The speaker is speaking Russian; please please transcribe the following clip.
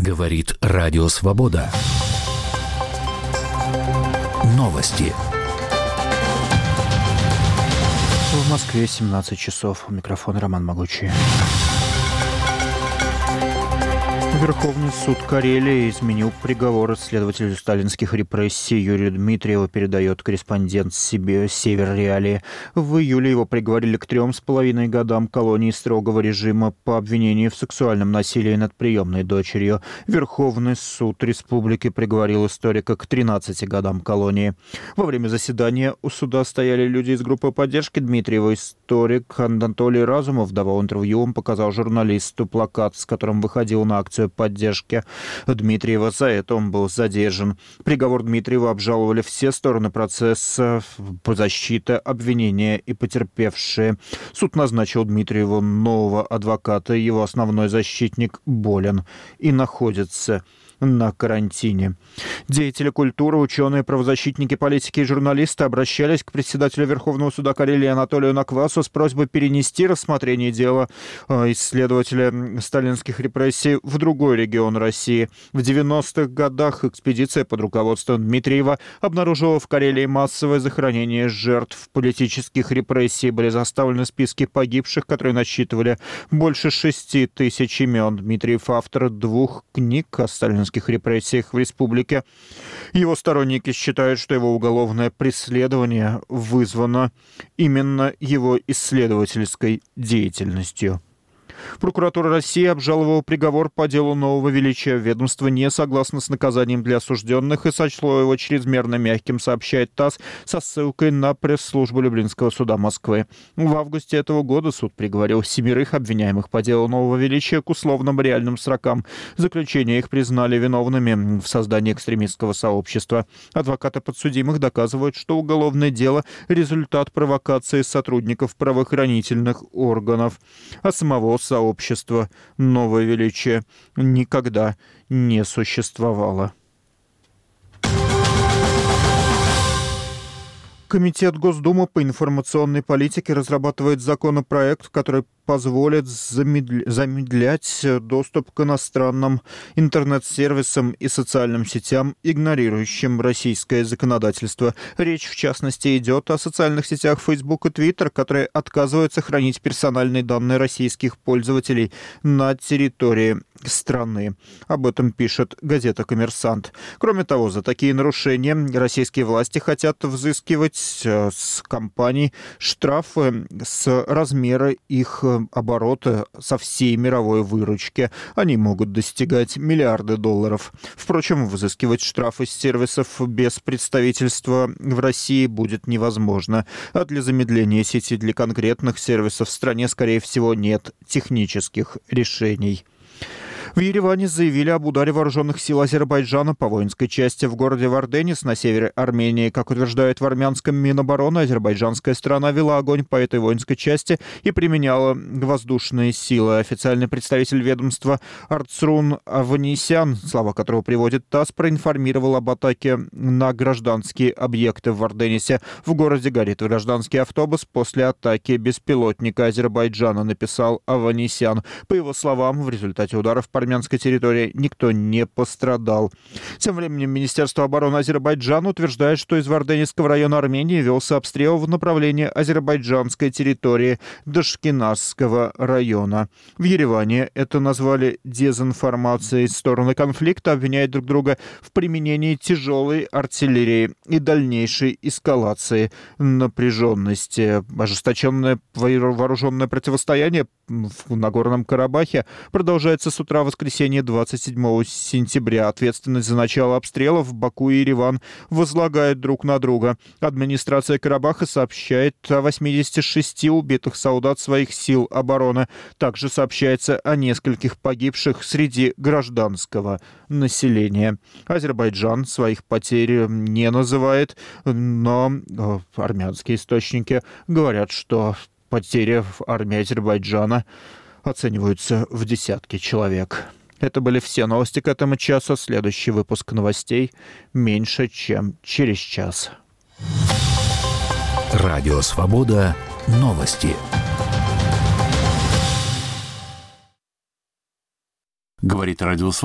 Говорит Радио Свобода. Новости. В Москве 17 часов. У микрофона Роман Могучий. Верховный суд Карелии изменил приговор следователю сталинских репрессий Юрию Дмитриеву, передает корреспондент «Север Реалии». В июле его приговорили к 3,5 годам колонии строгого режима по обвинению в сексуальном насилии над приемной дочерью. Верховный суд республики приговорил историка к 13 годам колонии. Во время заседания у суда стояли люди из группы поддержки Дмитриева. Историк Анатолий Разумов давал интервью, он показал журналисту плакат, с которым выходил на акцию поддержки Дмитриева. За это он был задержан. Приговор Дмитриева обжаловали все стороны процесса, защита, обвинения и потерпевшие. Суд назначил Дмитриеву нового адвоката. Его основной защитник болен и находится на карантине. Деятели культуры, ученые, правозащитники, политики и журналисты обращались к председателю Верховного суда Карелии Анатолию Наквасу с просьбой перенести рассмотрение дела исследователя сталинских репрессий в другой регион России. В 90-х годах экспедиция под руководством Дмитриева обнаружила в Карелии массовое захоронение жертв политических репрессий. Были составлены списки погибших, которые насчитывали больше 6 тысяч имен. Дмитриев — автор 2 книг о сталинских репрессиях в республике. Его сторонники считают, что его уголовное преследование вызвано именно его исследовательской деятельностью. Прокуратура России обжаловала приговор по делу Нового Величия. Ведомство не согласно с наказанием для осужденных и сочло его чрезмерно мягким, сообщает ТАСС со ссылкой на пресс-службу Люблинского суда Москвы. В августе этого года суд приговорил 7 обвиняемых по делу Нового Величия к условным реальным срокам. Заключение их признали виновными в создании экстремистского сообщества. Адвокаты подсудимых доказывают, что уголовное дело – результат провокации сотрудников правоохранительных органов, а самого сообщества «Новое Величие» никогда не существовало. Комитет Госдумы по информационной политике разрабатывает законопроект, который позволит замедлять доступ к иностранным интернет-сервисам и социальным сетям, игнорирующим российское законодательство. Речь, в частности, идет о социальных сетях Facebook и Twitter, которые отказываются хранить персональные данные российских пользователей на территории страны. Об этом пишет газета «Коммерсант». Кроме того, за такие нарушения российские власти хотят взыскивать с компаний штрафы с размера их оборота со всей мировой выручки. Они могут достигать миллиарды долларов. Впрочем, взыскивать штрафы с сервисов без представительства в России будет невозможно. А для замедления сети для конкретных сервисов в стране, скорее всего, нет технических решений. В Ереване заявили об ударе вооруженных сил Азербайджана по воинской части в городе Варденис на севере Армении. Как утверждают в армянском Минобороны, азербайджанская сторона вела огонь по этой воинской части и применяла воздушные силы. Официальный представитель ведомства Арцрун Аванесян, слова которого приводит ТАСС, проинформировал об атаке на гражданские объекты в Варденисе. В городе горит гражданский автобус после атаки беспилотника Азербайджана, написал Аванесян. По его словам, в результате ударов по армянской территории никто не пострадал. Тем временем Министерство обороны Азербайджана утверждает, что из Варденисского района Армении велся обстрел в направлении азербайджанской территории Дашкинасского района. В Ереване это назвали дезинформацией. Стороны конфликта обвиняют друг друга в применении тяжелой артиллерии и дальнейшей эскалации напряженности. Ожесточенное вооруженное противостояние в Нагорном Карабахе продолжается с утра воскресенья 27 сентября. Ответственность за начало обстрелов Баку и Ереван возлагают друг на друга. Администрация Карабаха сообщает о 86 убитых солдат своих сил обороны. Также сообщается о нескольких погибших среди гражданского населения. Азербайджан своих потерь не называет, но армянские источники говорят, что потери в армии Азербайджана оцениваются в десятки человек. Это были все новости к этому часу. Следующий выпуск новостей меньше, чем через час. Радио Свобода. Новости. Говорит Радио Свобода.